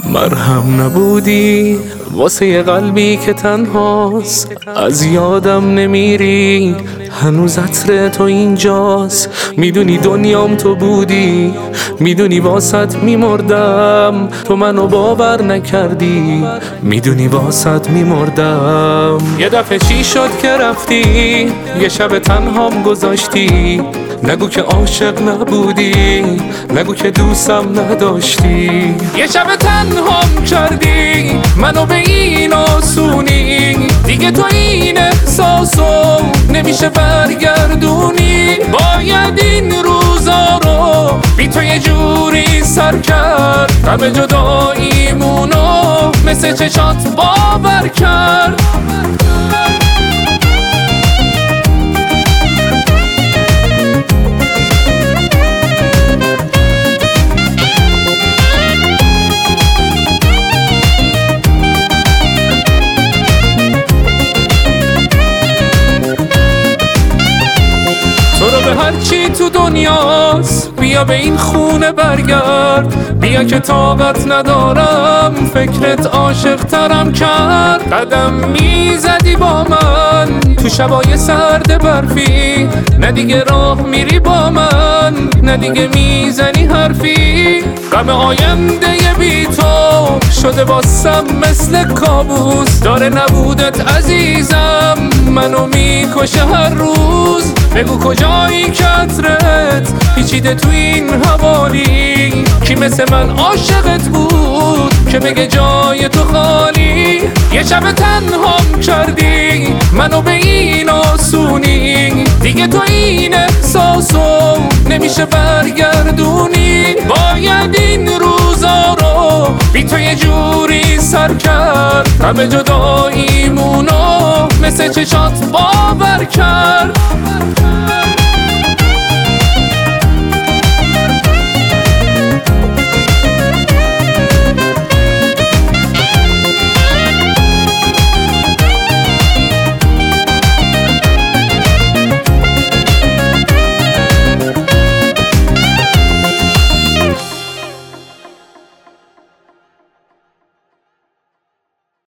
مرهم نبودی واسه یه قلبی که تنهاست، از یادم نمیری هنوز عطر تو اینجاست. میدونی دنیام تو بودی، میدونی واسط میمردم، تو منو باور نکردی، میدونی واسط میمردم. یه دفعه چی شد که رفتی، یه شب تنهام گذاشتی، نگو که عاشق نبودی، نگو که دوستم نداشتی. یه شب تنهام کردی منو به این آسونی، دیگه تو این احساسو نمیشه برگردونی. باید این روزا رو بی تو یه جوری سر کرد، غم جداییمونو مثل چشات باور کرد. تو رو به هرچی تو دنیاست بیا به این خونه برگرد، بیا که طاقت ندارم فکرت عاشق ترم کرد. قدم میزدی با من تو شبای سرد برفی، نه دیگه راه میری با من، نه دیگه میزنی حرفی. غم آینده بی تو شده واسم مثل کابوس، داره نبودت عزیزم منو میکشه هر روز. بگو کجایی که عطرت پیچیده تو این حوالی، کی مثل من عاشقت بود که بگه جای تو خالی. یه شب تنهام کردی منو به این آسونی، دیگه تو این احساسو نمیشه برگردونی. باید این روزا رو بی تو یه جوری سر کرد، غم جداییمونو مثل چشات باور کرد.